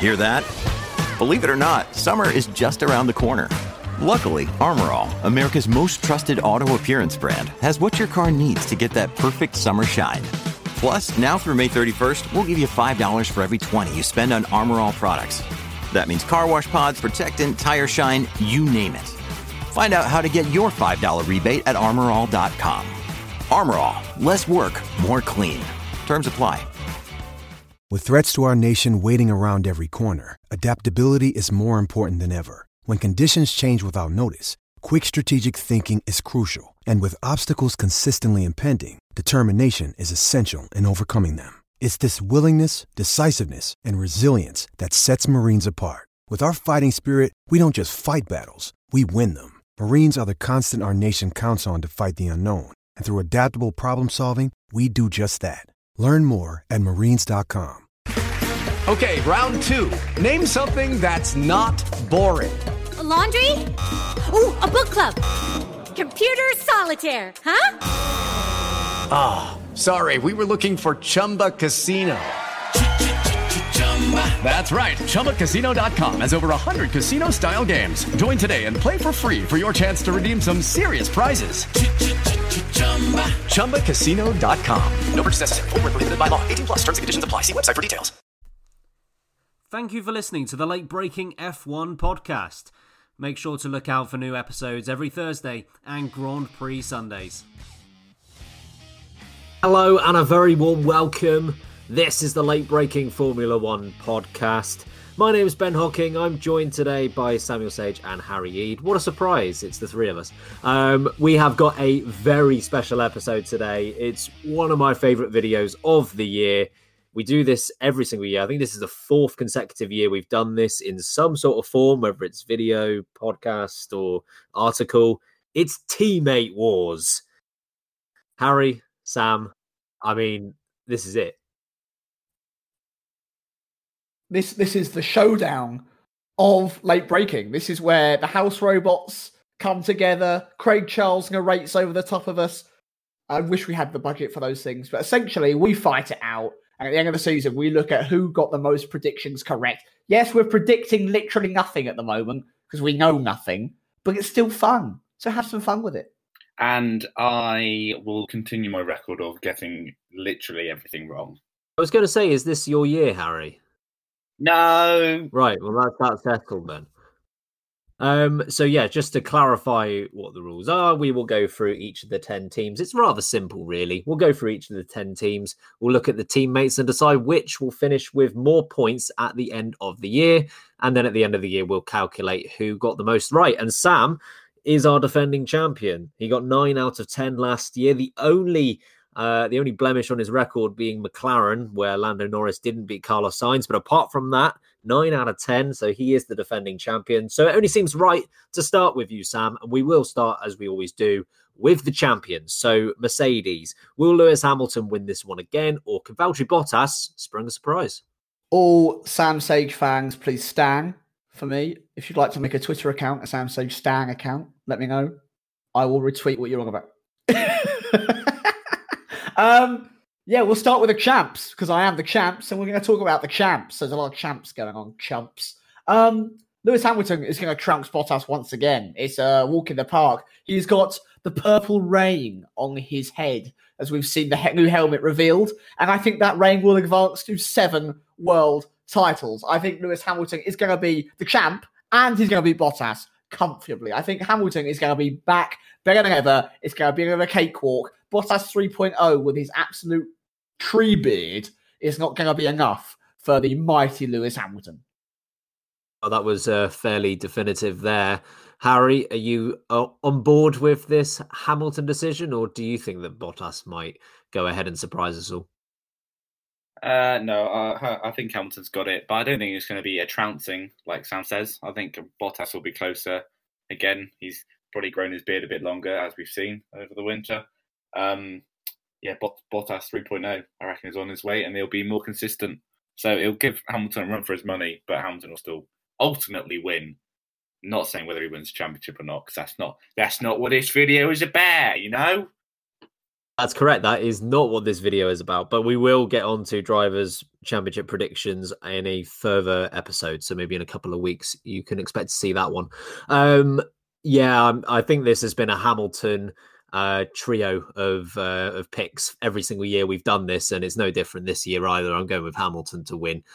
Hear that? Believe it or not, summer is just around the corner. Luckily, Armor All, America's most trusted auto appearance brand, has what your car needs to get that perfect summer shine. Plus, now through May 31st, we'll give you $5 for every $20 you spend on Armor All products. That means car wash pods, protectant, tire shine, you name it. Find out how to get your $5 rebate at armorall.com. Armor All, less work, more clean. Terms apply. With threats to our nation waiting around every corner, adaptability is more important than ever. When conditions change without notice, quick strategic thinking is crucial. And with obstacles consistently impending, determination is essential in overcoming them. It's this willingness, decisiveness, and resilience that sets Marines apart. With our fighting spirit, we don't just fight battles, we win them. Marines are the constant our nation counts on to fight the unknown. And through adaptable problem solving, we do just that. Learn more at marines.com. Okay, round two. Name something that's not boring. A laundry? Ooh, a book club. Computer solitaire, huh? Ah, sorry, we were looking for Chumba Casino. That's right, ChumbaCasino.com has over 100 casino-style games. Join today and play for free for your chance to redeem some serious prizes. ChumbaCasino.com. No purchase necessary. Void where prohibited by law. 18 plus. Terms and conditions apply. See website for details. Thank you for listening to the Late Breaking F1 podcast. Make sure to look out for new episodes every Thursday and Grand Prix Sundays. Hello and a very warm welcome. This is the Late Breaking Formula One podcast. My name is Ben Hocking. I'm joined today by Samuel Sage and Harry Eade. What a surprise. It's the three of us. We have got a very special episode today. It's one of my favourite videos of the year. We do this every single year. I think this is the fourth consecutive year we've done this in some sort of form, whether it's video, podcast, or article. It's Teammate Wars. Harry, Sam, I mean, this is it. This is the showdown of Late Breaking. This is where the house robots come together. Craig Charles narrates over the top of us. I wish we had the budget for those things, but essentially we fight it out. And at the end of the season, we look at who got the most predictions correct. Yes, we're predicting literally nothing at the moment because we know nothing, but it's still fun. So have some fun with it. And I will continue my record of getting literally everything wrong. I was going to say, is this your year, Harry? No. Right, well, that's settled then. So yeah, just to clarify what the rules are, we will go through each of the 10 teams. It's rather simple, really. We'll go through each of the 10 teams. We'll look at the teammates and decide which will finish with more points at the end of the year. And then at the end of the year, we'll calculate who got the most right. And Sam is our defending champion. He got 9 out of 10 last year. The only blemish on his record being McLaren, where Lando Norris didn't beat Carlos Sainz. But apart from that, 9 out of 10. So he is the defending champion. So it only seems right to start with you, Sam. And we will start, as we always do, with the champions. So Mercedes, will Lewis Hamilton win this one again? Or can Valtteri Bottas spring a surprise? All Sam Sage fans, please stan for me. If you'd like to make a Twitter account, a Sam Sage Stan account, let me know. I will retweet what you're wrong about. Yeah, we'll start with the champs, because I am the champs, and we're going to talk about the champs. There's a lot of champs going on, chumps. Lewis Hamilton is going to trounce Bottas once again. It's a walk in the park. He's got the purple rain on his head, as we've seen the new helmet revealed, and I think that rain will advance to 7 world titles. I think Lewis Hamilton is going to be the champ, and he's going to beat Bottas comfortably. I think Hamilton is going to be back better than ever. It's going to be another cakewalk. Bottas 3.0 with his absolute tree beard is not going to be enough for the mighty Lewis Hamilton. Oh, that was fairly definitive there. Harry, are you on board with this Hamilton decision, or do you think that Bottas might go ahead and surprise us all? No, I think Hamilton's got it, but I don't think it's going to be a trouncing, like Sam says. I think Bottas will be closer. Again, he's probably grown his beard a bit longer, as we've seen over the winter. Bottas 3.0, I reckon, is on his way, and he'll be more consistent. So it'll give Hamilton a run for his money, but Hamilton will still ultimately win. Not saying whether he wins the championship or not, because that's not what this video is about, you know? That's correct. That is not what this video is about, but we will get on to Drivers' Championship predictions in a further episode. So maybe in a couple of weeks, you can expect to see that one. I think this has been a Hamilton trio of picks every single year we've done this, and it's no different this year either. I'm going with Hamilton to win.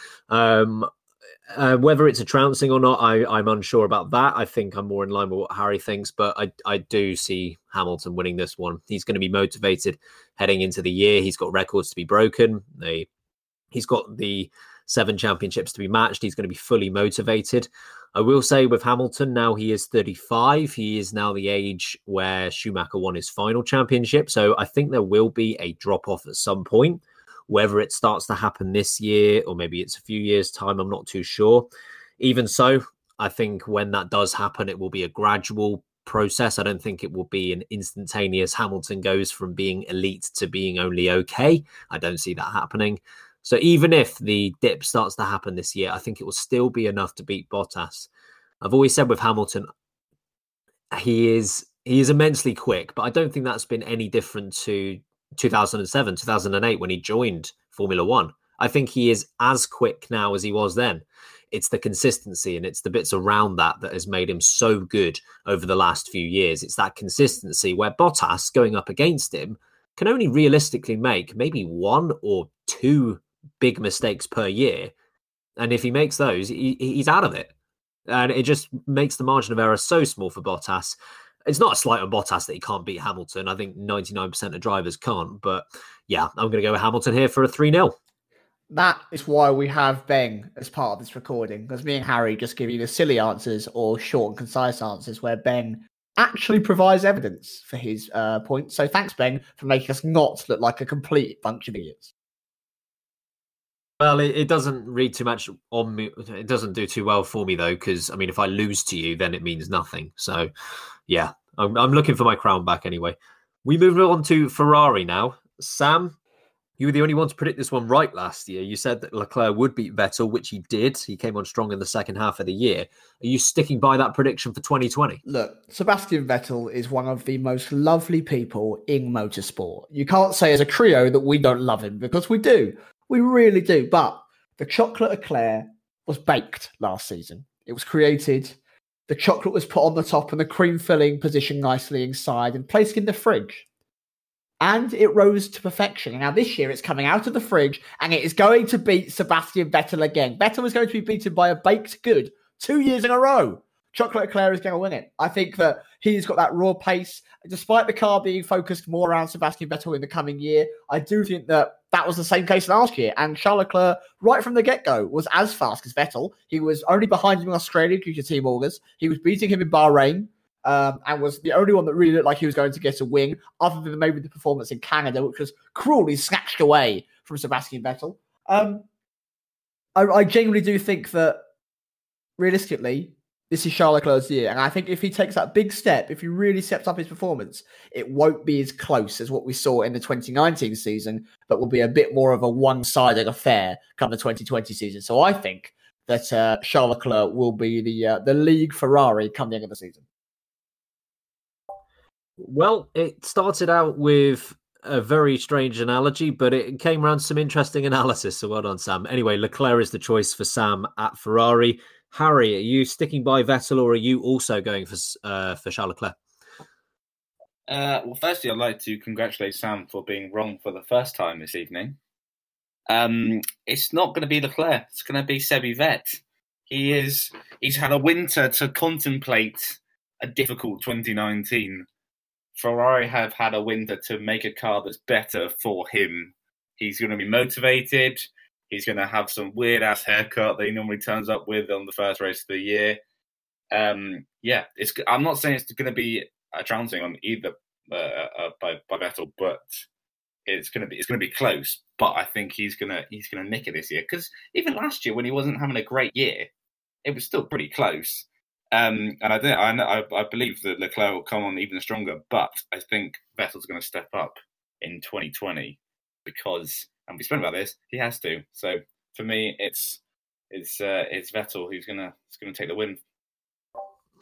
Whether it's a trouncing or not, I'm unsure about that. I think I'm more in line with what Harry thinks, but I do see Hamilton winning this one. He's going to be motivated heading into the year. He's got records to be broken. He's got the 7 championships to be matched. He's going to be fully motivated. I will say with Hamilton, now he is 35. He is now the age where Schumacher won his final championship. So I think there will be a drop-off at some point. Whether it starts to happen this year or maybe it's a few years' time, I'm not too sure. Even so, I think when that does happen, it will be a gradual process. I don't think it will be an instantaneous Hamilton goes from being elite to being only okay. I don't see that happening. So even if the dip starts to happen this year, I think it will still be enough to beat Bottas. I've always said with Hamilton, he is immensely quick, but I don't think that's been any different to 2007, 2008 when he joined Formula One. I think he is as quick now as he was then. It's the consistency and it's the bits around that has made him so good over the last few years. It's that consistency where Bottas going up against him can only realistically make maybe 1 or 2 big mistakes per year. And if he makes those, he's out of it. And it just makes the margin of error so small for Bottas. It's not a slight on Bottas that he can't beat Hamilton. I think 99% of drivers can't. But yeah, I'm going to go with Hamilton here for a 3-0. That is why we have Ben as part of this recording, because me and Harry just give you the silly answers or short and concise answers where Ben actually provides evidence for his point. So thanks, Ben, for making us not look like a complete bunch of idiots. Well, it doesn't read too much on me. It doesn't do too well for me, though, because, I mean, if I lose to you, then it means nothing. So, yeah, I'm looking for my crown back anyway. We move on to Ferrari now. Sam, you were the only one to predict this one right last year. You said that Leclerc would beat Vettel, which he did. He came on strong in the second half of the year. Are you sticking by that prediction for 2020? Look, Sebastian Vettel is one of the most lovely people in motorsport. You can't say as a trio that we don't love him, because we do. We really do. But the chocolate eclair was baked last season. It was created. The chocolate was put on the top and the cream filling positioned nicely inside and placed in the fridge. And it rose to perfection. And now this year it's coming out of the fridge and it is going to beat Sebastian Vettel again. Vettel is going to be beaten by a baked good 2 years in a row. Chocolate Eclair is going to win it. I think that he's got that raw pace. Despite the car being focused more around Sebastian Vettel in the coming year, I do think that was the same case last year. And Charles Leclerc, right from the get-go, was as fast as Vettel. He was only behind him in Australia due to team orders. He was beating him in Bahrain and was the only one that really looked like he was going to get a wing, other than maybe the performance in Canada, which was cruelly snatched away from Sebastian Vettel. I genuinely do think that, realistically, this is Charles Leclerc's year. And I think if he takes that big step, if he really steps up his performance, it won't be as close as what we saw in the 2019 season, but will be a bit more of a one-sided affair come the 2020 season. So I think that Charles Leclerc will be the league Ferrari come the end of the season. Well, it started out with a very strange analogy, but it came around to some interesting analysis. So well done, Sam. Anyway, Leclerc is the choice for Sam at Ferrari. Harry, are you sticking by Vettel or are you also going for Charles Leclerc? Well, firstly, I'd like to congratulate Sam for being wrong for the first time this evening. It's not going to be Leclerc. It's going to be Sebi Vet. He's had a winter to contemplate a difficult 2019. Ferrari have had a winter to make a car that's better for him. He's going to be motivated. He's going to have some weird-ass haircut that he normally turns up with on the first race of the year. I'm not saying it's going to be a trouncing on either by Vettel, but it's going to be close. But I think he's going to nick it this year, because even last year when he wasn't having a great year, it was still pretty close. And I believe that Leclerc will come on even stronger. But I think Vettel's going to step up in 2020 because. And we spoke about this. He has to. So for me, it's Vettel who's gonna take the win.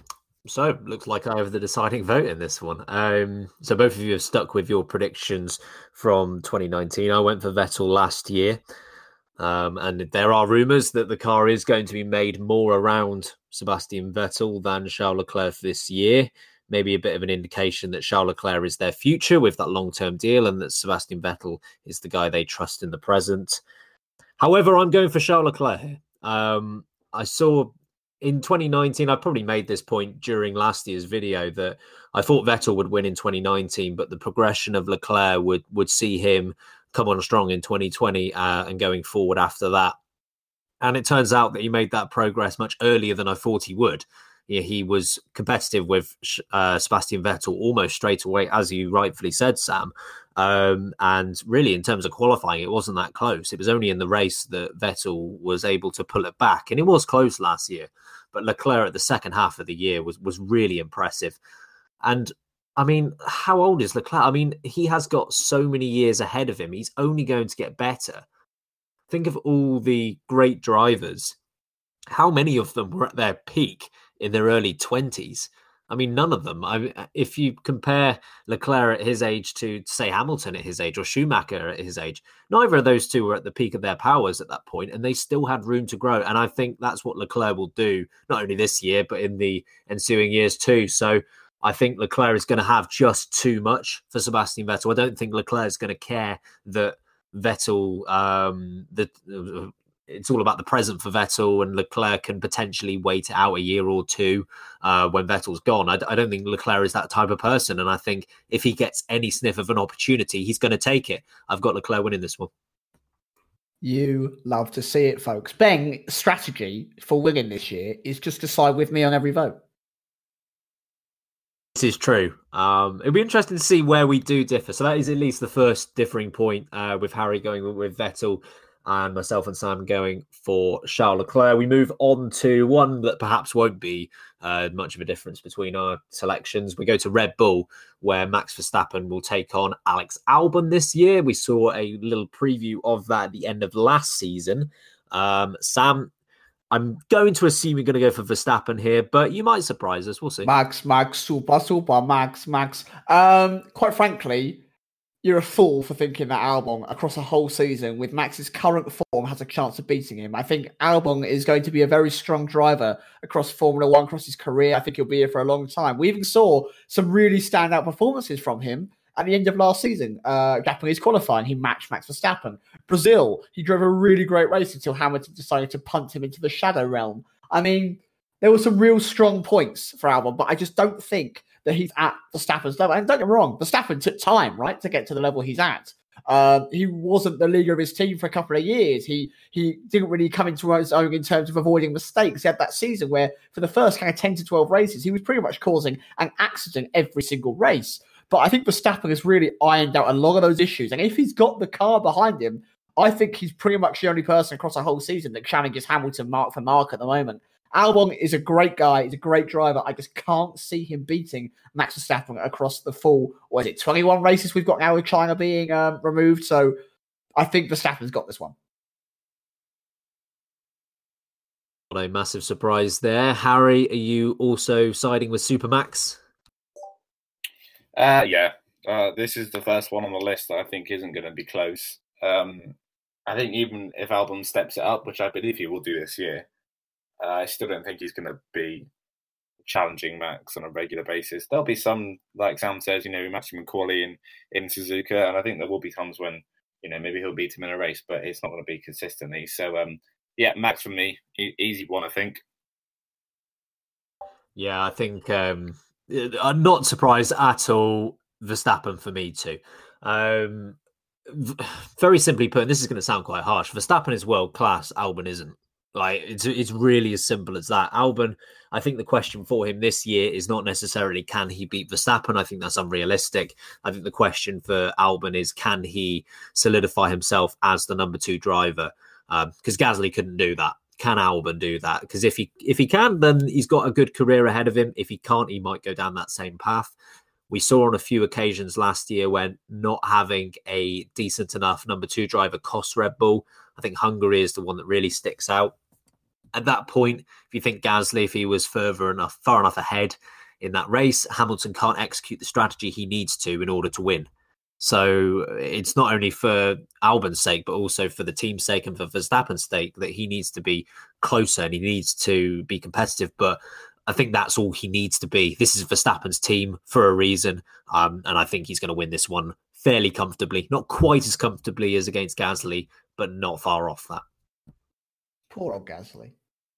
So, looks like I have the deciding vote in this one. So both of you have stuck with your predictions from 2019. I went for Vettel last year. And there are rumours that the car is going to be made more around Sebastian Vettel than Charles Leclerc this year. Maybe a bit of an indication that Charles Leclerc is their future with that long-term deal and that Sebastian Vettel is the guy they trust in the present. However, I'm going for Charles Leclerc here. I saw in 2019, I probably made this point during last year's video, that I thought Vettel would win in 2019, but the progression of Leclerc would see him come on strong in 2020 and going forward after that. And it turns out that he made that progress much earlier than I thought he would. Yeah, he was competitive with Sebastian Vettel almost straight away, as you rightfully said, Sam. And really, in terms of qualifying, it wasn't that close. It was only in the race that Vettel was able to pull it back. And it was close last year. But Leclerc at the second half of the year was really impressive. And I mean, how old is Leclerc? I mean, he has got so many years ahead of him. He's only going to get better. Think of all the great drivers. How many of them were at their peak in their early 20s? I mean, none of them. If you compare Leclerc at his age to, say, Hamilton at his age or Schumacher at his age, neither of those two were at the peak of their powers at that point, and they still had room to grow. And I think that's what Leclerc will do, not only this year, but in the ensuing years too. So I think Leclerc is going to have just too much for Sebastian Vettel. I don't think Leclerc is going to care that Vettel, it's all about the present for Vettel, and Leclerc can potentially wait out a year or two when Vettel's gone. I don't think Leclerc is that type of person. And I think if he gets any sniff of an opportunity, he's going to take it. I've got Leclerc winning this one. You love to see it, folks. Ben's strategy for winning this year is just to side with me on every vote. This is true. It'll be interesting to see where we do differ. So that is at least the first differing point with Harry going with Vettel and myself and Sam going for Charles Leclerc. We move on to one that perhaps won't be much of a difference between our selections. We go to Red Bull, where Max Verstappen will take on Alex Albon this year. We saw a little preview of that at the end of last season. Sam, I'm going to assume you're going to go for Verstappen here, but you might surprise us. We'll see. Max, super, Max. Quite frankly, you're a fool for thinking that Albon, across a whole season, with Max's current form, has a chance of beating him. I think Albon is going to be a very strong driver across Formula One, across his career. I think he'll be here for a long time. We even saw some really standout performances from him at the end of last season. Japanese qualifying, he matched Max Verstappen. Brazil, he drove a really great race until Hamilton decided to punt him into the shadow realm. I mean, there were some real strong points for Albon, but I just don't think that he's at Verstappen's level. And don't get me wrong, Verstappen took time, right, to get to the level he's at. He wasn't the leader of his team for a couple of years. He didn't really come into his own in terms of avoiding mistakes. He had that season where for the first kind of 10 to 12 races, he was pretty much causing an accident every single race. But I think Verstappen has really ironed out a lot of those issues. And if he's got the car behind him, I think he's pretty much the only person across a whole season that challenges Hamilton mark for mark at the moment. Albon is a great guy. He's a great driver. I just can't see him beating Max Verstappen across the full, 21 races we've got now with China being removed. So I think Verstappen's got this one. Not a massive surprise there. Harry, are you also siding with Supermax? Yeah. This is the first one on the list that I think isn't going to be close. I think even if Albon steps it up, which I believe he will do this year, I still don't think he's going to be challenging Max on a regular basis. There'll be some, like Sam says, matching McCauley in Suzuka, and I think there will be times when, maybe he'll beat him in a race, but it's not going to be consistently. So, yeah, Max for me, easy one, I think. Yeah, I think I'm not surprised at all. Verstappen for me too. Very simply put, and this is going to sound quite harsh, Verstappen is world class, Albon isn't. Like, it's really as simple as that. Albon, I think the question for him this year is not necessarily can he beat Verstappen. I think that's unrealistic. I think the question for Albon is can he solidify himself as the number 2 driver? Because Gasly couldn't do that. Can Albon do that? Because if he can, then he's got a good career ahead of him. If he can't, he might go down that same path. We saw on a few occasions last year when not having a decent enough number 2 driver cost Red Bull. I think Hungary is the one that really sticks out. at that point, if you think Gasly, if he was far enough ahead in that race, Hamilton can't execute the strategy he needs to in order to win. So it's not only for Albon's sake, but also for the team's sake and for Verstappen's sake that he needs to be closer and he needs to be competitive. But I think that's all he needs to be. This is Verstappen's team for a reason. And I think he's going to win this one fairly comfortably. Not quite as comfortably as against Gasly, but not far off that. Poor old Gasly.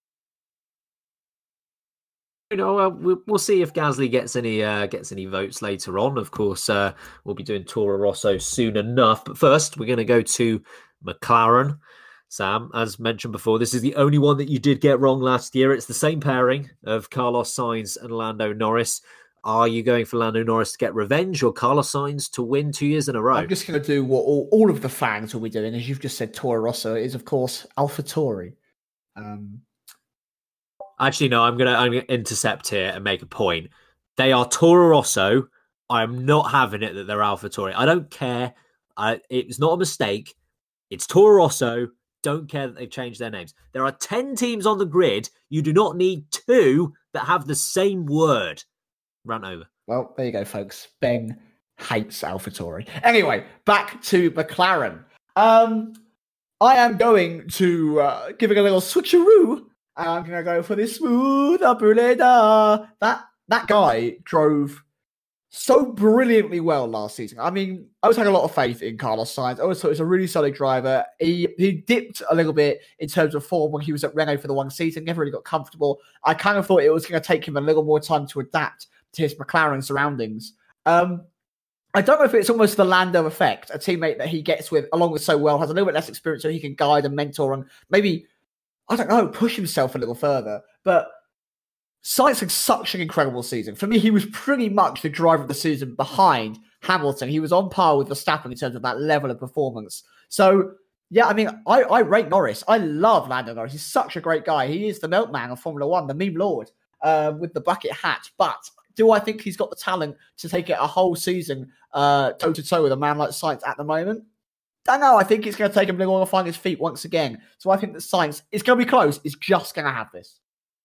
We'll see if Gasly gets any votes later on. Of course, we'll be doing Toro Rosso soon enough. But first, we're going to go to McLaren. Sam, as mentioned before, this is the only one that you did get wrong last year. It's the same pairing of Carlos Sainz and Lando Norris. Are you going for Lando Norris to get revenge or Carlos Sainz to win 2 years in a row? I'm just going to do what all of the fans will be doing. As you've just said, Toro Rosso is, of course, AlphaTauri. Actually, no, I'm going to intercept here and make a point. They are Toro Rosso. I'm not having it that they're AlphaTauri. I don't care. It's not a mistake. It's Toro Rosso. Don't care that they've changed their names. There are 10 teams on the grid. You do not need 2 that have the same word. Run over. Well, there you go, folks. Ben hates AlphaTauri. Anyway, back to McLaren. I am going to give it a little switcheroo. I'm going to go for this smooth Abruleda. That guy drove so brilliantly well last season. I mean, I always had a lot of faith in Carlos Sainz. I always thought he was a really solid driver. He dipped a little bit in terms of form when he was at Renault for the one season, never really got comfortable. I kind of thought it was going to take him a little more time to adapt to his McLaren surroundings. I don't know if it's almost the Lando effect, a teammate that he gets with along with so well, has a little bit less experience so he can guide and mentor and maybe, I don't know, push himself a little further. But Sainz had such an incredible season. For me, he was pretty much the driver of the season behind Hamilton. He was on par with Verstappen in terms of that level of performance. So, yeah, I mean, I rate Norris. I love Lando Norris. He's such a great guy. He is the milkman of Formula One, the meme lord with the bucket hat. But do I think he's got the talent to take it a whole season toe-to-toe with a man like Sainz at the moment? Don't know. I think it's going to take him a little while to find his feet once again. So I think that Sainz is going to be close. Is just going to have this.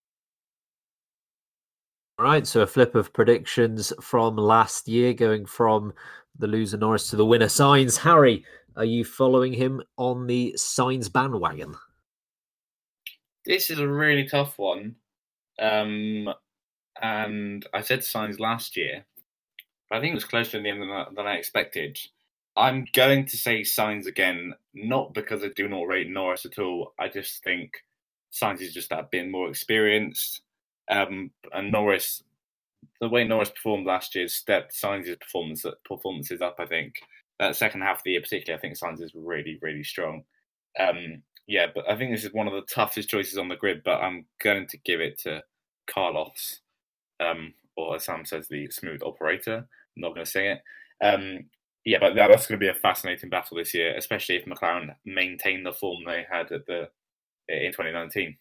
All right, so a flip of predictions from last year, going from the loser Norris to the winner Sainz. Harry, are you following him on the Sainz bandwagon? This is a really tough one. And I said Sainz last year, but I think it was closer in the end than I expected. I'm going to say Sainz again, not because I do not rate Norris at all. I just think Sainz is just that bit more experienced. And Norris, the way Norris performed last year stepped Sainz's performances up, I think. That second half of the year particularly, I think Sainz is really, really strong. But I think this is one of the toughest choices on the grid, but I'm going to give it to Carlos, or as Sam says, the smooth operator. I'm not going to say it. But that's going to be a fascinating battle this year, especially if McLaren maintain the form they had in 2019.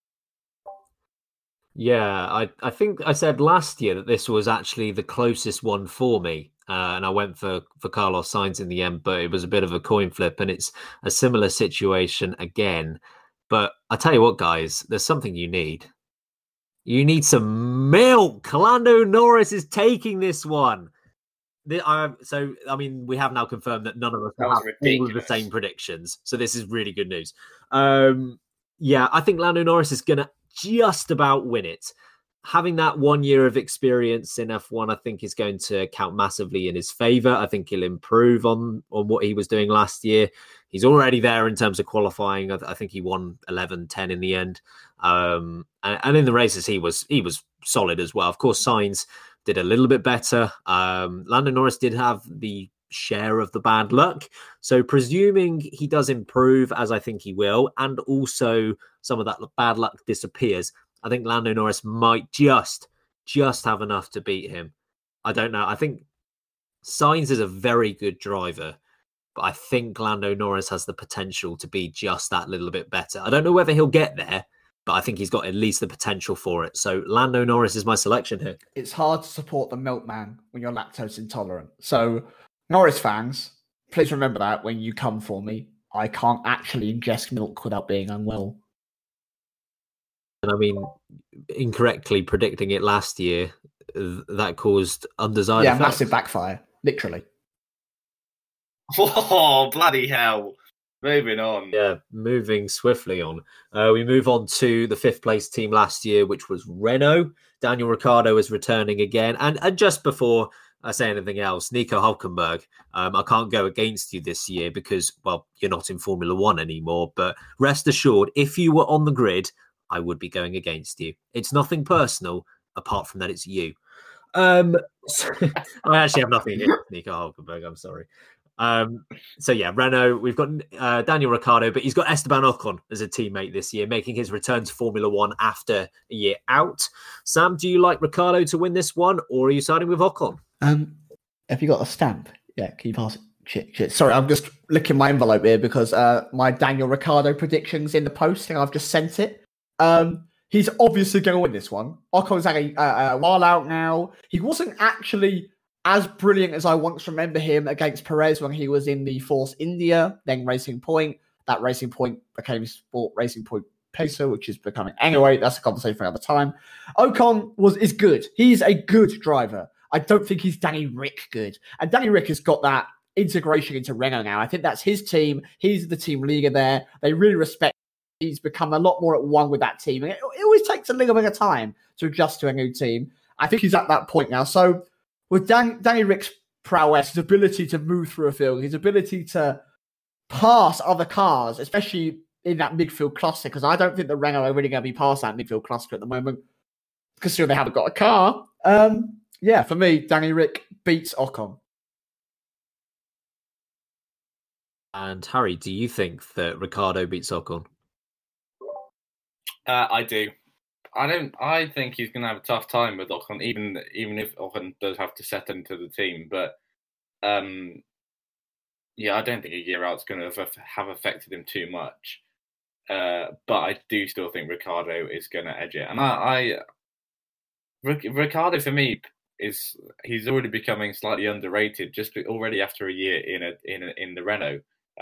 Yeah, I think I said last year that this was actually the closest one for me. And I went for Carlos Sainz in the end, but it was a bit of a coin flip. And it's a similar situation again. But I tell you what, guys, there's something you need. You need some milk. Lando Norris is taking this one. We have now confirmed that none of us have all of the same predictions. So this is really good news. I think Lando Norris is going to just about win it. Having that 1 year of experience in F1, I think is going to count massively in his favour. I think he'll improve on what he was doing last year. He's already there in terms of qualifying. I think he won 11-10 in the end. And in the races, he was solid as well. Of course, Sainz did a little bit better. Lando Norris did have the share of the bad luck. So presuming he does improve, as I think he will, and also some of that bad luck disappears, I think Lando Norris might just have enough to beat him. I don't know. I think Sainz is a very good driver, but I think Lando Norris has the potential to be just that little bit better. I don't know whether he'll get there, but I think he's got at least the potential for it. So Lando Norris is my selection here. It's hard to support the milkman when you're lactose intolerant. So Norris fans, please remember that when you come for me. I can't actually ingest milk without being unwell. And I mean, incorrectly predicting it last year, that caused undesired effects. Massive backfire, literally. Oh, bloody hell. Moving on. Yeah, moving swiftly on. We move on to the 5th place team last year, which was Renault. Daniel Ricciardo is returning again. And just before I say anything else, Nico Hülkenberg, I can't go against you this year because, well, you're not in Formula One anymore. But rest assured, if you were on the grid, I would be going against you. It's nothing personal, apart from that it's you. I actually have nothing against Nico Hülkenberg, I'm sorry. So yeah, Renault, we've got Daniel Ricciardo, but he's got Esteban Ocon as a teammate this year, making his return to Formula One after a year out. Sam, do you like Ricciardo to win this one, or are you siding with Ocon? Have you got a stamp? Yeah, can you pass it? Shit. Sorry, I'm just looking my envelope here because my Daniel Ricciardo predictions in the post, and I've just sent it. He's obviously going to win this one. Ocon's had a while out now. He wasn't actually as brilliant as I once remember him against Perez when he was in the Force India, then Racing Point. That Racing Point became Sport Racing Point Pacer, which is becoming... Anyway, that's a conversation for another time. Ocon is good. He's a good driver. I don't think he's Danny Rick good. And Danny Rick has got that integration into Renault now. I think that's his team. He's the team leader there. They really respect him. He's become a lot more at one with that team. And it always takes a little bit of time to adjust to a new team. I think he's at that point now. So with Danny Rick's prowess, his ability to move through a field, his ability to pass other cars, especially in that midfield cluster, because I don't think the Renault are really going to be past that midfield cluster at the moment, considering they haven't got a car. Yeah, for me, Danny Rick beats Ocon. And Harry, do you think that Ricciardo beats Ocon? I do. I think he's going to have a tough time with Ocon, even if Ocon does have to settle into the team. But yeah, I don't think a year out's going to have affected him too much. But I do still think Ricciardo is going to edge it. And Ricciardo for me he's already becoming slightly underrated just already after a year in the Renault.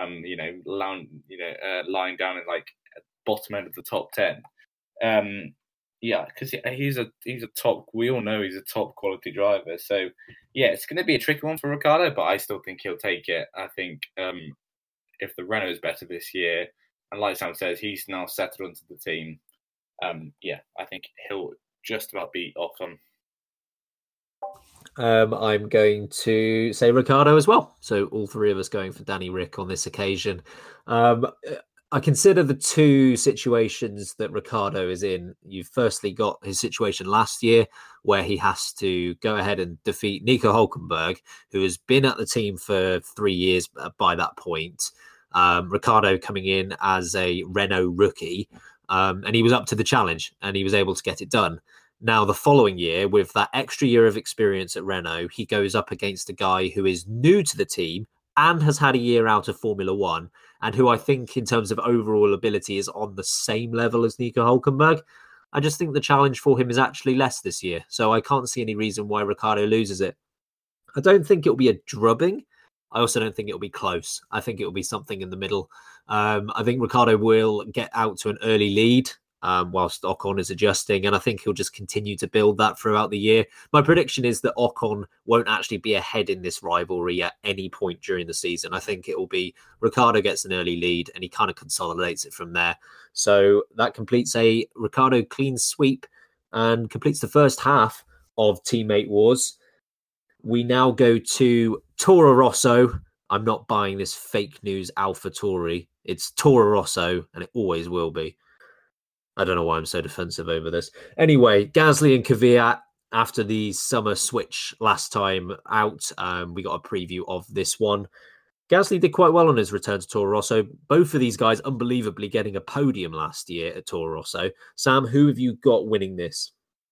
Lying down in like bottom end of the top 10. Yeah, because he's a top. We all know he's a top quality driver. So yeah, it's going to be a tricky one for Ricciardo, but I still think he'll take it. I think if the Renault is better this year, and like Sam says, he's now settled into the team. Yeah, I think he'll just about beat Ocon. I'm going to say Ricciardo as well. So all three of us going for Danny Rick on this occasion. I consider the two situations that Ricciardo is in. You've firstly got his situation last year where he has to go ahead and defeat Nico Hülkenberg, who has been at the team for 3 years by that point. Ricciardo coming in as a Renault rookie, and he was up to the challenge and he was able to get it done. Now, the following year, with that extra year of experience at Renault, he goes up against a guy who is new to the team and has had a year out of Formula One, and who I think in terms of overall ability is on the same level as Nico Hülkenberg. I just think the challenge for him is actually less this year, so I can't see any reason why Ricciardo loses it. I don't think it'll be a drubbing. I also don't think it'll be close. I think it'll be something in the middle. I think Ricciardo will get out to an early lead whilst Ocon is adjusting, and I think he'll just continue to build that throughout the year. My prediction is that Ocon won't actually be ahead in this rivalry at any point during the season. I think it will be Ricciardo gets an early lead and he kind of consolidates it from there. So that completes a Ricciardo clean sweep and completes the first half of Teammate Wars. We now go to Toro Rosso. I'm not buying this fake news AlphaTauri. It's Toro Rosso and it always will be. I don't know why I'm so defensive over this. Anyway, Gasly and Kvyat, after the summer switch last time out, we got a preview of this one. Gasly did quite well on his return to Toro Rosso. Both of these guys unbelievably getting a podium last year at Toro Rosso. Sam, who have you got winning this?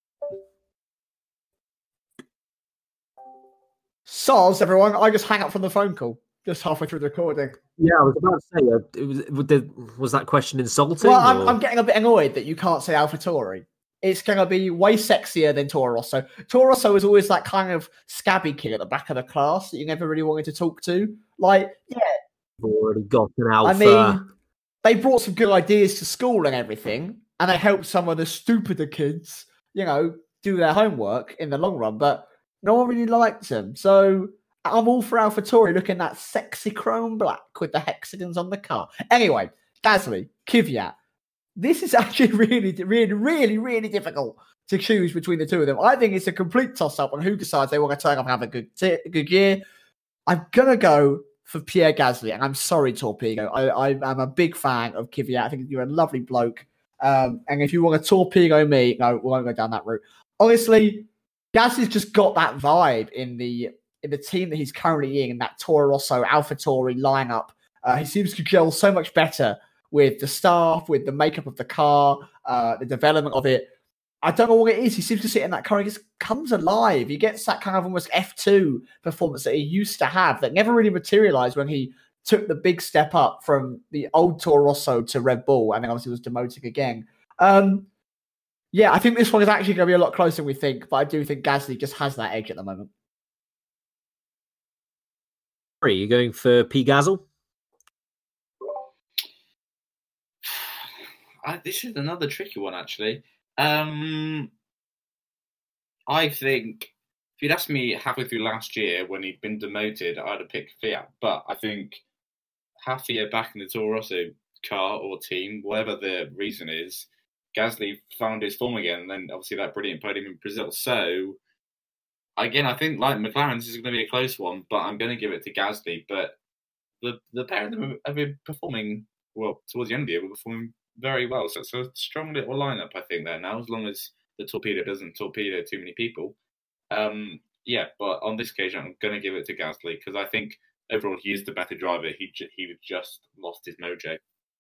Soz, everyone. I just hang up from the phone call just halfway through the recording. Yeah, I was about to say, was that question insulting? Well, I'm getting a bit annoyed that you can't say AlphaTauri. It's going to be way sexier than Toro Rosso. Toro Rosso is always that kind of scabby kid at the back of the class that you never really wanted to talk to. Like, yeah. You've already got an Alpha. I mean, they brought some good ideas to school and everything, and they help some of the stupider kids, do their homework in the long run, but no one really likes them. So I'm all for AlphaTauri looking that sexy chrome black with the hexagons on the car. Anyway, Gasly, Kvyat. This is actually really, really, really, really difficult to choose between the two of them. I think it's a complete toss-up on who decides they want to turn up and have a good year. I'm going to go for Pierre Gasly, and I'm sorry, Torpedo. I'm a big fan of Kvyat. I think you're a lovely bloke. And if you want to torpedo me, no, we won't go down that route. Honestly, Gasly's just got that vibe in the team that he's currently in that Toro Rosso, AlphaTauri lineup. He seems to gel so much better with the staff, with the makeup of the car, the development of it. I don't know what it is. He seems to sit in that car. He just comes alive. He gets that kind of almost F2 performance that he used to have that never really materialized when he took the big step up from the old Toro Rosso to Red Bull, and then obviously was demoting again. Yeah, I think this one is actually going to be a lot closer than we think, but I do think Gasly just has that edge at the moment. Are you going for P. Gasl? This is another tricky one, actually. I think if you'd asked me halfway through last year when he'd been demoted, I'd have picked Fiat. But I think half a year back in the Toro Rosso car or team, whatever the reason is, Gasly found his form again, and then obviously that brilliant podium in Brazil. So, again, I think like McLaren, this is going to be a close one, but I'm going to give it to Gasly. But the pair of them have been performing, well, towards the end of the year, we're performing very well. So it's a strong little lineup, I think, there now, as long as the torpedo doesn't torpedo too many people. Yeah, but on this occasion, I'm going to give it to Gasly because I think overall he is the better driver. He just lost his mojo.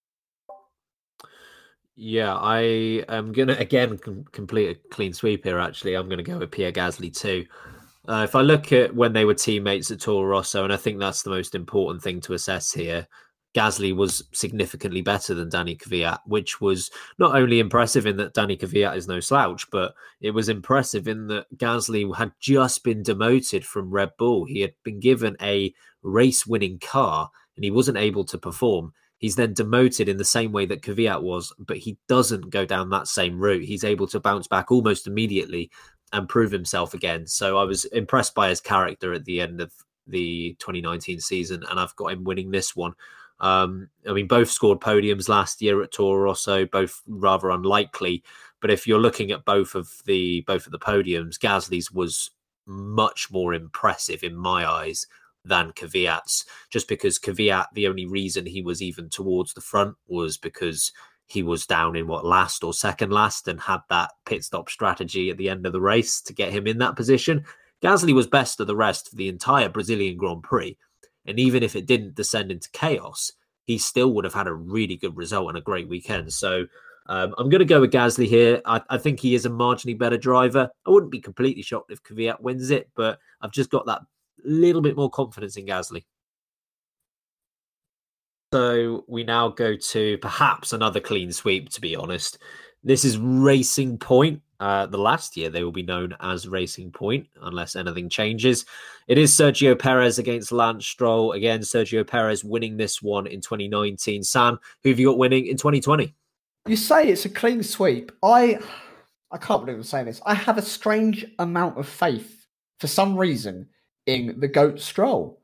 Yeah, I am going to, again, complete a clean sweep here, actually. I'm going to go with Pierre Gasly too. If I look at when they were teammates at Toro Rosso, and I think that's the most important thing to assess here, Gasly was significantly better than Danny Kvyat, which was not only impressive in that Danny Kvyat is no slouch, but it was impressive in that Gasly had just been demoted from Red Bull. He had been given a race-winning car, and he wasn't able to perform. He's then demoted in the same way that Kvyat was, but he doesn't go down that same route. He's able to bounce back almost immediately and prove himself again. So I was impressed by his character at the end of the 2019 season, and I've got him winning this one. I mean, both scored podiums last year at Toro Rosso, both rather unlikely. But if you're looking at both of the podiums, Gasly's was much more impressive in my eyes than Kvyat's, just because Kvyat, the only reason he was even towards the front was because he was down in last or second last and had that pit stop strategy at the end of the race to get him in that position. Gasly was best of the rest for the entire Brazilian Grand Prix. And even if it didn't descend into chaos, he still would have had a really good result and a great weekend. So I'm going to go with Gasly here. I think he is a marginally better driver. I wouldn't be completely shocked if Kvyat wins it, but I've just got that little bit more confidence in Gasly. So we now go to perhaps another clean sweep, to be honest. This is Racing Point. The last year they will be known as Racing Point, unless anything changes. It is Sergio Perez against Lance Stroll. Again, Sergio Perez winning this one in 2019. Sam, who have you got winning in 2020? You say it's a clean sweep. I can't believe I'm saying this. I have a strange amount of faith, for some reason, in the GOAT Stroll.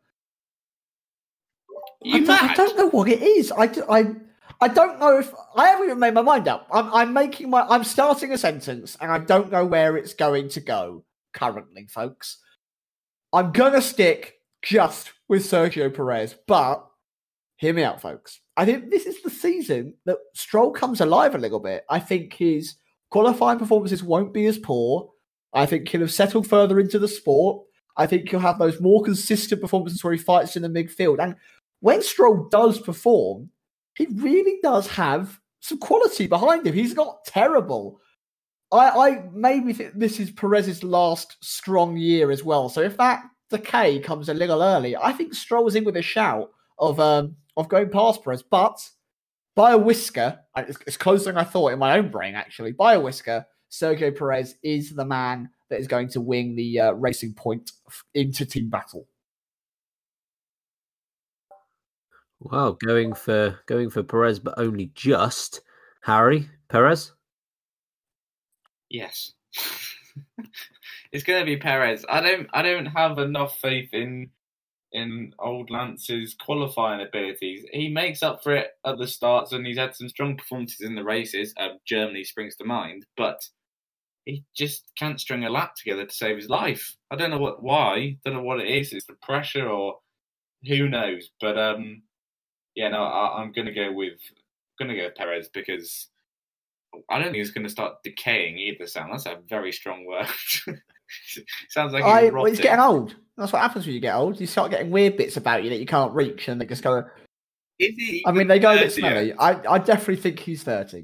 I don't know what it is. I don't know if I haven't even made my mind up. I'm starting a sentence and I don't know where it's going to go currently, folks. I'm gonna stick just with Sergio Perez, but hear me out, folks. I think this is the season that Stroll comes alive a little bit. I think his qualifying performances won't be as poor. I think he'll have settled further into the sport. I think he'll have those more consistent performances where he fights in the midfield. And when Stroll does perform, he really does have some quality behind him. He's not terrible. I maybe think this is Perez's last strong year as well. So if that decay comes a little early, I think Stroll's in with a shout of going past Perez. But by a whisker, it's closer than I thought in my own brain, actually. By a whisker, Sergio Perez is the man that is going to win the Racing Point inter-team battle. Wow, going for Perez, but only just. Harry, Perez? Yes. It's going to be Perez. I don't have enough faith in old Lance's qualifying abilities. He makes up for it at the starts, and he's had some strong performances in the races. Germany springs to mind, but he just can't string a lap together to save his life. I don't know why. Don't know what it is. It's the pressure, or who knows. But I'm going to go with Perez, because I don't think he's going to start decaying either, Sam. That's a very strong word. Sounds like he's getting old. That's what happens when you get old. You start getting weird bits about you that you can't reach, and they just go. Is he? I mean, they go a bit smelly. I definitely think he's 30.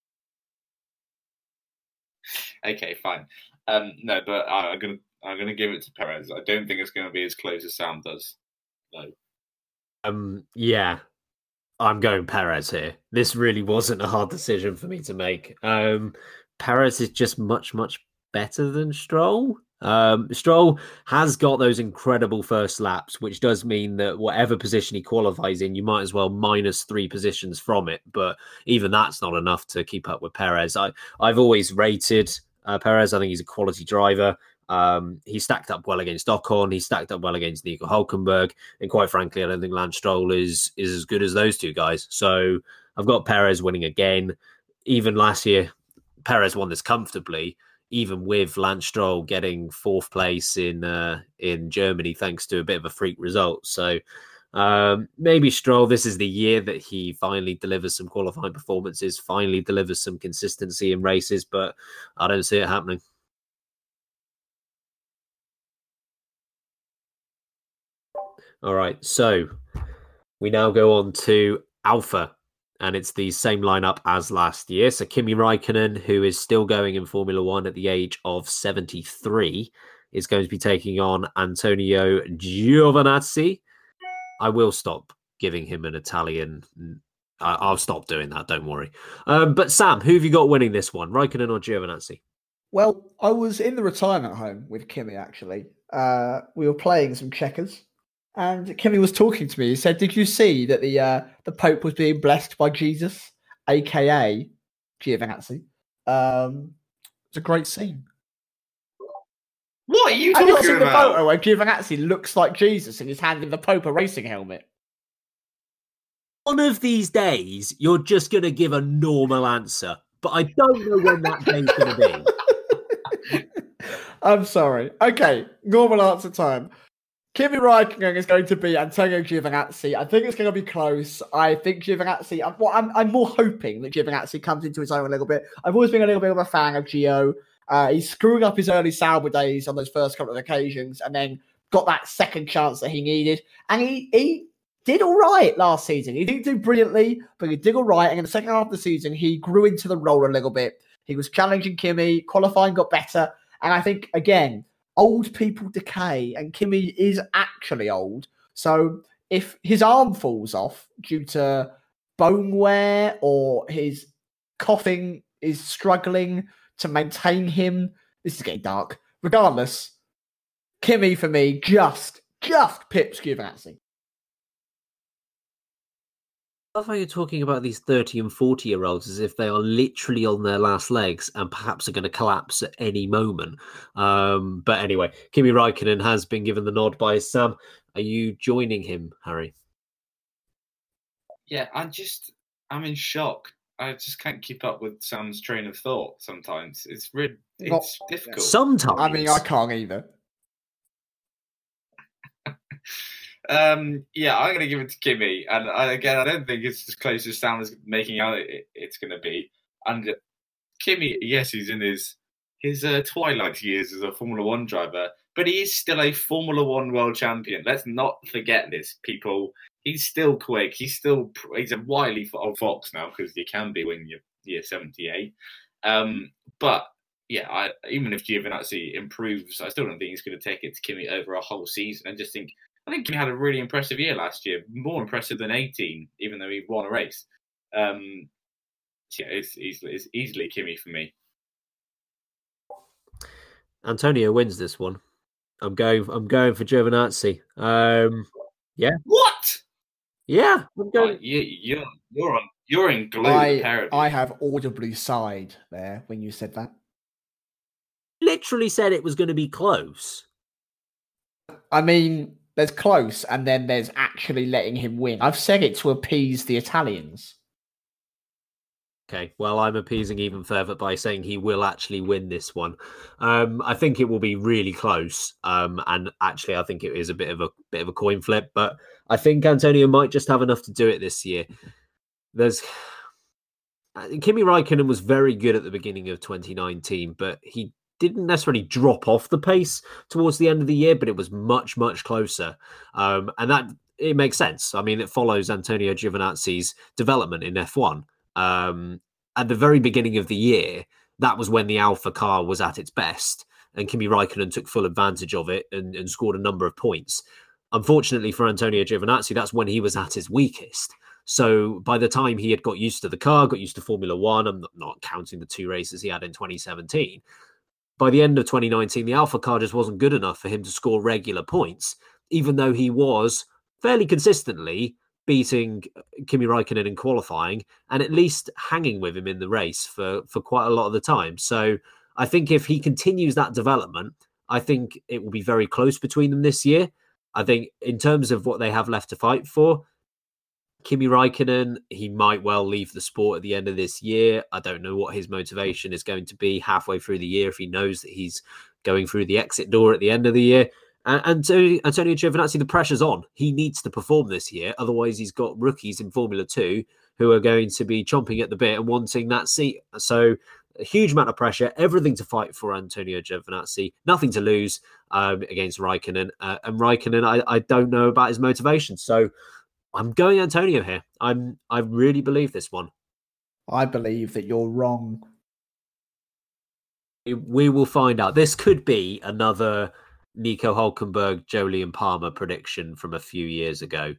Okay, fine. No, but I'm gonna give it to Perez. I don't think it's going to be as close as Sam does. No. Yeah. I'm going Perez here. This really wasn't a hard decision for me to make. Perez is just much, much better than Stroll. Stroll has got those incredible first laps, which does mean that whatever position he qualifies in, you might as well minus 3 positions from it. But even that's not enough to keep up with Perez. I've always rated Perez. I think he's a quality driver. He stacked up well against Ocon. He stacked up well against Nico Hülkenberg. And quite frankly, I don't think Lance Stroll is as good as those two guys. So I've got Perez winning again. Even last year, Perez won this comfortably, even with Lance Stroll getting 4th place in Germany thanks to a bit of a freak result. So maybe Stroll, this is the year that he finally delivers some qualifying performances, finally delivers some consistency in races, but I don't see it happening. All right, so we now go on to Alpha, and it's the same lineup as last year. So Kimi Räikkönen, who is still going in Formula One at the age of 73, is going to be taking on Antonio Giovinazzi. I will stop giving him an Italian. I'll stop doing that, don't worry. But Sam, who have you got winning this one, Räikkönen or Giovinazzi? Well, I was in the retirement home with Kimi, actually. We were playing some checkers. And Kimi was talking to me. He said, "Did you see that the Pope was being blessed by Jesus, aka Giovinazzi?" It's a great scene. What are you talking about? Have you seen the photo where Giovinazzi looks like Jesus and he's handing the Pope a racing helmet? One of these days, you're just going to give a normal answer, but I don't know when that day's going to be. I'm sorry. Okay, normal answer time. Kimi Räikkönen is going to be Antonio Giovinazzi. I think it's going to be close. I think Giovinazzi... I'm more hoping that Giovinazzi comes into his own a little bit. I've always been a little bit of a fan of Gio. He's screwing up his early Sauber days on those first couple of occasions and then got that second chance that he needed. And he did all right last season. He didn't do brilliantly, but he did all right. And in the second half of the season, he grew into the role a little bit. He was challenging Kimi. Qualifying got better. And I think, again... old people decay, and Kimi is actually old. So if his arm falls off due to bone wear or his coughing is struggling to maintain him, this is getting dark. Regardless, Kimi for me just pips Giovinazzi. I love how you're talking about these 30 and 40-year-olds as if they are literally on their last legs and perhaps are going to collapse at any moment. But anyway, Kimi Räikkönen has been given the nod by Sam. Are you joining him, Harry? Yeah, I'm in shock. I just can't keep up with Sam's train of thought sometimes. It's difficult. Sometimes. I mean, I can't either. I'm going to give it to Kimi, and I don't think it's as close as Sam is making out it's going to be. And Kimi, yes, he's in his twilight years as a Formula One driver, but he is still a Formula One world champion. Let's not forget this, people. He's still quick. He's a wily fox now, because you can be when you're 78. But yeah, even if Giovinazzi improves, I still don't think he's going to take it to Kimi over a whole season. I think Kimi had a really impressive year last year, more impressive than 18, even though he won a race. It's easily Kimi for me. Antonio wins this one. I'm going for Giovinazzi. Yeah. What? Yeah. I'm going. You're in glue. I have audibly sighed there when you said that. Literally said it was going to be close. I mean, there's close, and then there's actually letting him win. I've said it to appease the Italians. Okay, well, I'm appeasing even further by saying he will actually win this one. I think it will be really close, and actually, I think it is a bit of a coin flip. But I think Antonio might just have enough to do it this year. Kimi Räikkönen was very good at the beginning of 2019, but he didn't necessarily drop off the pace towards the end of the year, but it was much, much closer. And that it makes sense. I mean, it follows Antonio Giovinazzi's development in F1. At the very beginning of the year, that was when the Alpha car was at its best, and Kimi Räikkönen took full advantage of it and scored a number of points. Unfortunately for Antonio Giovinazzi, that's when he was at his weakest. So by the time he had got used to the car, got used to Formula One, I'm not counting the 2 races he had in 2017, by the end of 2019, the Alpha car just wasn't good enough for him to score regular points, even though he was fairly consistently beating Kimi Räikkönen in qualifying and at least hanging with him in the race for quite a lot of the time. So I think if he continues that development, I think it will be very close between them this year. I think in terms of what they have left to fight for, Kimi Räikkönen, he might well leave the sport at the end of this year. I don't know what his motivation is going to be halfway through the year if he knows that he's going through the exit door at the end of the year. And so Antonio Giovinazzi, the pressure's on. He needs to perform this year. Otherwise, he's got rookies in Formula 2 who are going to be chomping at the bit and wanting that seat. So a huge amount of pressure, everything to fight for Antonio Giovinazzi, nothing to lose against Räikkönen. And Räikkönen, I don't know about his motivation. So I'm going Antonio here. I really believe this one. I believe that you're wrong. We will find out. This could be another Nico Hülkenberg, Jolyon Palmer prediction from a few years ago.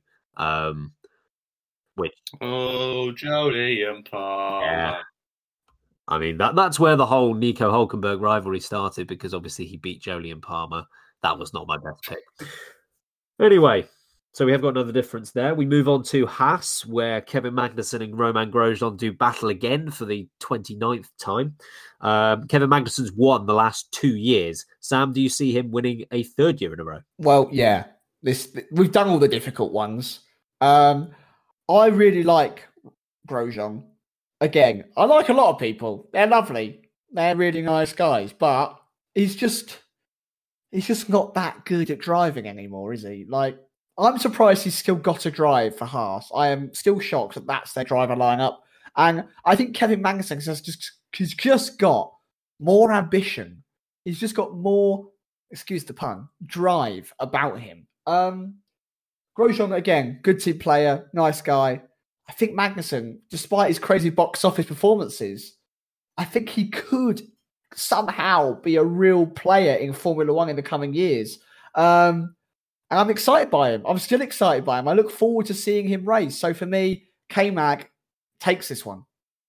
Jolyon Palmer. Yeah. I mean, that's where the whole Nico Hülkenberg rivalry started, because obviously he beat Jolyon Palmer. That was not my best pick. Anyway, so we have got another difference there. We move on to Haas, where Kevin Magnussen and Romain Grosjean do battle again for the 29th time. Kevin Magnussen's won the last 2 years. Sam, do you see him winning a third year in a row? Well, yeah. We've done all the difficult ones. I really like Grosjean. Again, I like a lot of people. They're lovely. They're really nice guys. But he's just not that good at driving anymore, is he? Like, I'm surprised he's still got a drive for Haas. I am still shocked that that's their driver lineup. And I think Kevin Magnussen he's just got more ambition. He's just got more, excuse the pun, drive about him. Grosjean, again, good team player, nice guy. I think Magnussen, despite his crazy box office performances, I think he could somehow be a real player in Formula One in the coming years. And I'm excited by him. I'm still excited by him. I look forward to seeing him race. So for me, K-Mag takes this one.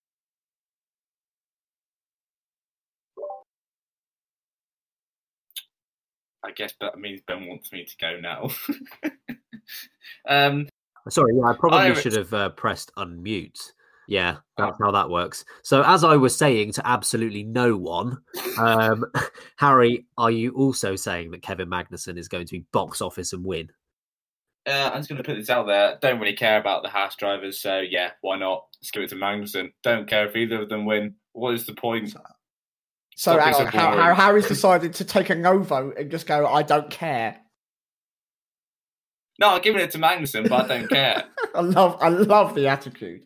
I guess that means Ben wants me to go now. Sorry, I probably should have pressed unmute. Yeah, that's how that works. So as I was saying to absolutely no one, Harry, are you also saying that Kevin Magnussen is going to be box office and win? I'm just going to put this out there. Don't really care about the Haas drivers, so yeah, why not? Let's give it to Magnussen. Don't care if either of them win. What is the point? So how Harry's decided to take a no vote and just go, I don't care. No, I'm giving it to Magnussen, but I don't care. I love the attitude.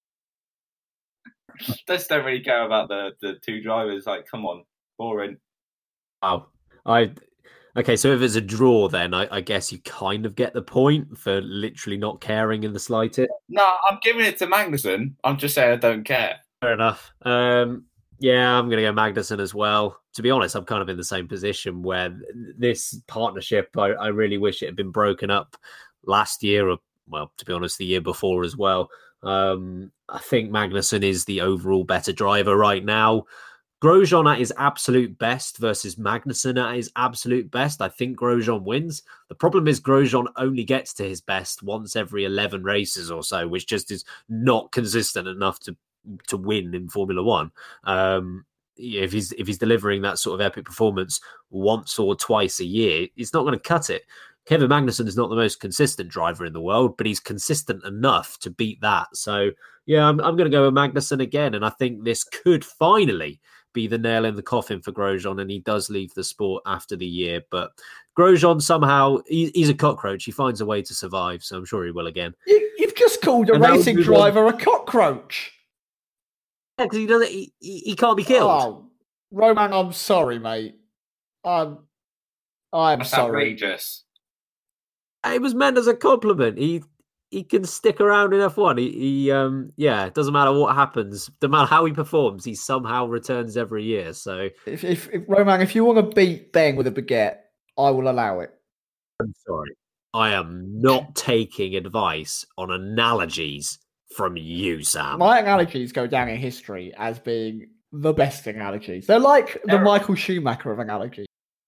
Just don't really care about the two drivers. Like, come on, boring. Oh, okay. So if it's a draw, then I guess you kind of get the point for literally not caring in the slightest. No, I'm giving it to Magnussen. I'm just saying I don't care. Fair enough. Yeah, I'm going to go Magnussen as well. To be honest, I'm kind of in the same position where this partnership, I really wish it had been broken up last year, or, well, to be honest, the year before as well. I think Magnussen is the overall better driver right now. Grosjean at his absolute best versus Magnussen at his absolute best. I think Grosjean wins. The problem is Grosjean only gets to his best once every 11 races or so, which just is not consistent enough to win in Formula One. if he's delivering that sort of epic performance once or twice a year, it's not going to cut it. Kevin Magnussen is not the most consistent driver in the world, but he's consistent enough to beat that. So, yeah, I'm going to go with Magnussen again, and I think this could finally be the nail in the coffin for Grosjean, and he does leave the sport after the year. But Grosjean somehow, he's a cockroach. He finds a way to survive, so I'm sure he will again. You've just called a racing driver a cockroach. Yeah, because he doesn't. He can't be killed. Oh, Roman, I'm sorry, mate. I'm That's sorry. outrageous. It was meant as a compliment. He can stick around in F1. It doesn't matter what happens, no matter how he performs, he somehow returns every year. So if Roman, if you want to beat Ben with a baguette, I will allow it. I'm sorry, I am not taking advice on analogies from you, Sam. My analogies go down in history as being the best analogies. They're like the Michael Schumacher of analogies.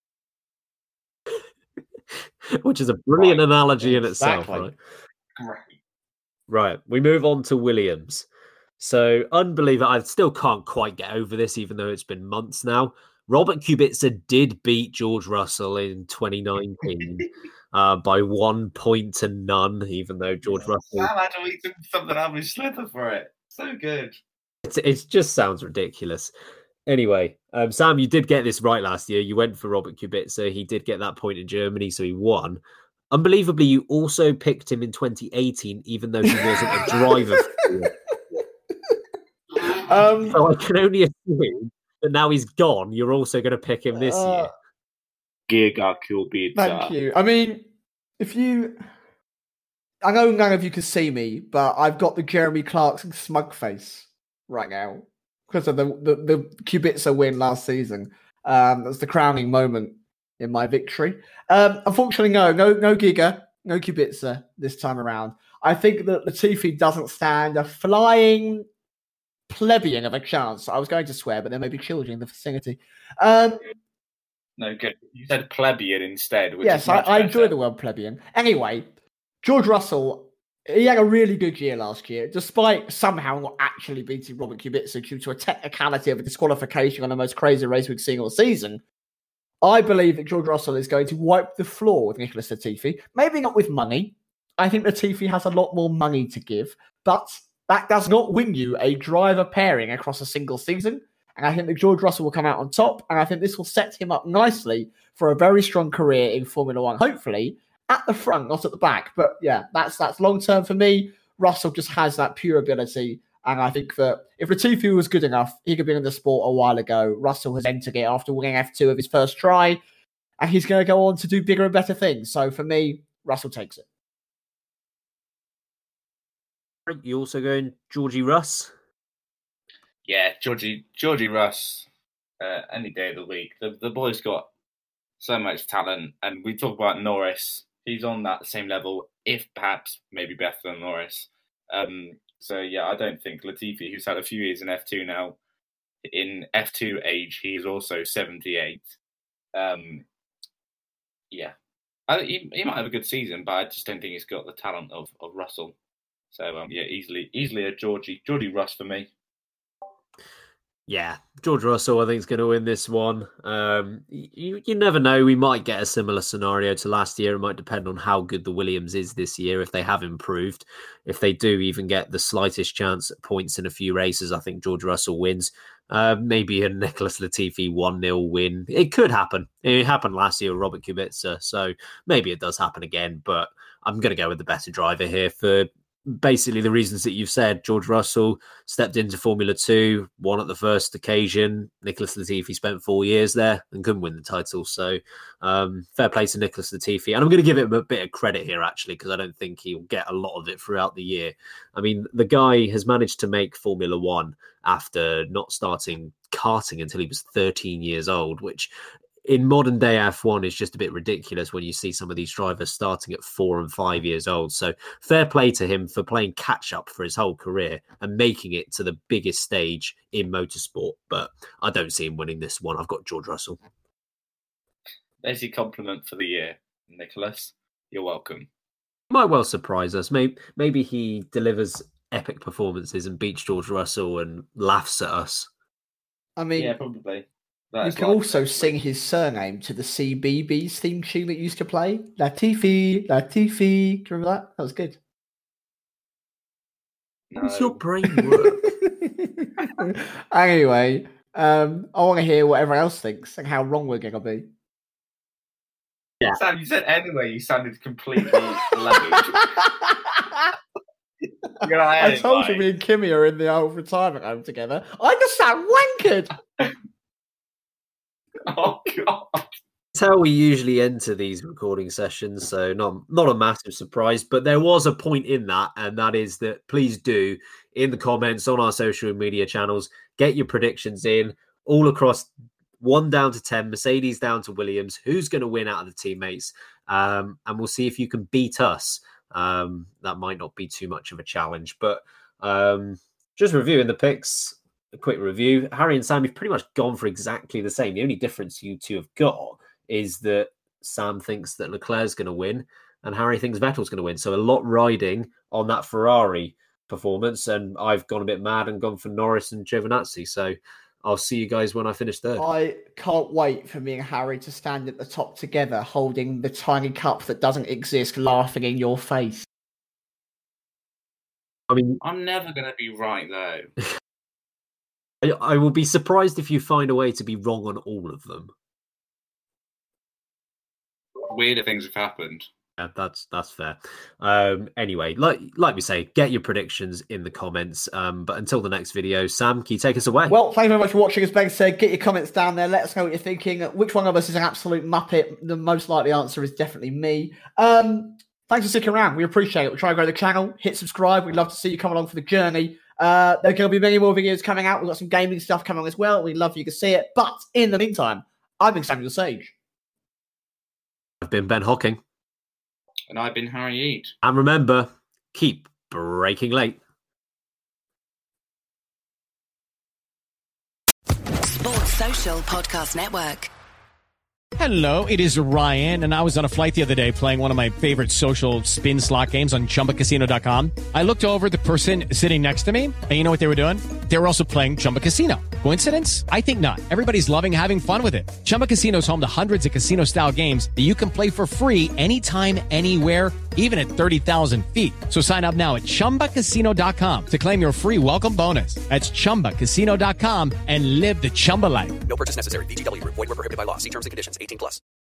Which is a brilliant analogy in itself, right? Right, we move on to Williams. So, unbelievable. I still can't quite get over this, even though it's been months now. Robert Kubica did beat George Russell in 2019 by 1 point to none, even though George Russell... Sam had to eat something out of his slipper for it. So good. It just sounds ridiculous. Anyway, Sam, you did get this right last year. You went for Robert Kubica. He did get that point in Germany, so he won. Unbelievably, you also picked him in 2018, even though he wasn't a driver. So I can only assume that now he's gone, you're also going to pick him this year. Giga Kubica. Thank you. I mean, I know none of you can see me, but I've got the Jeremy Clarkson smug face right now because of the Kubica win last season. That's the crowning moment in my victory. Unfortunately, no Giga, no Kubica this time around. I think that Latifi doesn't stand a flying plebeian of a chance. I was going to swear, but there may be children in the vicinity. No, good. You said plebeian instead. Which yes, I enjoy the word plebeian. Anyway, George Russell, he had a really good year last year, despite somehow not actually beating Robert Kubica due to a technicality of a disqualification on the most crazy race we've seen all season. I believe that George Russell is going to wipe the floor with Nicholas Latifi. Maybe not with money. I think Latifi has a lot more money to give, but that does not win you a driver pairing across a single season. And I think that George Russell will come out on top, and I think this will set him up nicely for a very strong career in Formula One. Hopefully, at the front, not at the back. But yeah, that's long term for me. Russell just has that pure ability. And I think that if Latifi was good enough, he could be in the sport a while ago. Russell has entered it after winning F2 of his first try. And he's going to go on to do bigger and better things. So for me, Russell takes it. You also going Georgie Russ? Yeah, Georgie Russ, any day of the week. The boy's got so much talent. And we talk about Norris. He's on that same level, if perhaps maybe better than Norris. So, yeah, I don't think Latifi, who's had a few years in F2 now, in F2 age, he's also 78. He might have a good season, but I just don't think he's got the talent of Russell. So, easily a Geordie Russ for me. Yeah, George Russell, I think, is going to win this one. You never know. We might get a similar scenario to last year. It might depend on how good the Williams is this year, if they have improved. If they do even get the slightest chance at points in a few races, I think George Russell wins. Maybe a Nicholas Latifi 1-0 win. It could happen. It happened last year with Robert Kubica, so maybe it does happen again. But I'm going to go with the better driver here for basically the reasons that you've said. George Russell stepped into Formula 2, won at the first occasion. Nicholas Latifi spent 4 years there and couldn't win the title. So fair play to Nicholas Latifi. And I'm going to give him a bit of credit here, actually, because I don't think he'll get a lot of it throughout the year. I mean, the guy has managed to make Formula 1 after not starting karting until he was 13 years old, which in modern day F1 is just a bit ridiculous when you see some of these drivers starting at 4 and 5 years old. So fair play to him for playing catch up for his whole career and making it to the biggest stage in motorsport. But I don't see him winning this one. I've got George Russell. There's your compliment for the year, Nicholas. You're welcome. Might well surprise us. Maybe he delivers epic performances and beats George Russell and laughs at us. I mean, Yeah, probably. you That's can also sing his surname to the CBeebies theme tune that used to play. Latifi, Latifi. Do you remember that? That was good. How's your brain work? Anyway, I want to hear what everyone else thinks and how wrong we're going to be. Yeah. Sam, you said anyway, you sounded completely language. I told you me and Kimmy are in the old retirement home together. I just sound wankered. Oh, God. That's how we usually enter these recording sessions, so not a massive surprise, but there was a point in that, and that is that please do, in the comments on our social media channels, get your predictions in all across 1 down to 10, Mercedes down to Williams, who's going to win out of the teammates, and we'll see if you can beat us. That might not be too much of a challenge, but just reviewing the picks, a quick review. Harry and Sam, you've pretty much gone for exactly the same. The only difference you two have got is that Sam thinks that Leclerc's going to win and Harry thinks Vettel's going to win. So a lot riding on that Ferrari performance, and I've gone a bit mad and gone for Norris and Giovinazzi. So I'll see you guys when I finish third. I can't wait for me and Harry to stand at the top together, holding the tiny cup that doesn't exist, laughing in your face. I mean, I'm never going to be right, though. I will be surprised if you find a way to be wrong on all of them. Weirder things have happened. Yeah, that's fair. Anyway, like we say, get your predictions in the comments. But until the next video, Sam, can you take us away? Well, thank you very much for watching. As Ben said, get your comments down there. Let us know what you're thinking. Which one of us is an absolute muppet? The most likely answer is definitely me. Thanks for sticking around. We appreciate it. We'll try and grow the channel. Hit subscribe. We'd love to see you come along for the journey. There are going to be many more videos coming out. We've got some gaming stuff coming on as well. We'd love you to see it. But in the meantime, I've been Samuel Sage. I've been Ben Hocking. And I've been Harry Eade. And remember, keep breaking late. Sports Social Podcast Network. Hello, it is Ryan, and I was on a flight the other day playing one of my favorite social spin slot games on ChumbaCasino.com. I looked over at the person sitting next to me, and you know what they were doing? They were also playing Chumba Casino. Coincidence? I think not. Everybody's loving having fun with it. Chumba Casino is home to hundreds of casino-style games that you can play for free anytime, anywhere, even at 30,000 feet. So sign up now at ChumbaCasino.com to claim your free welcome bonus. That's ChumbaCasino.com and live the Chumba life. No purchase necessary. VGW. Void where prohibited by law. See terms and conditions. 18+.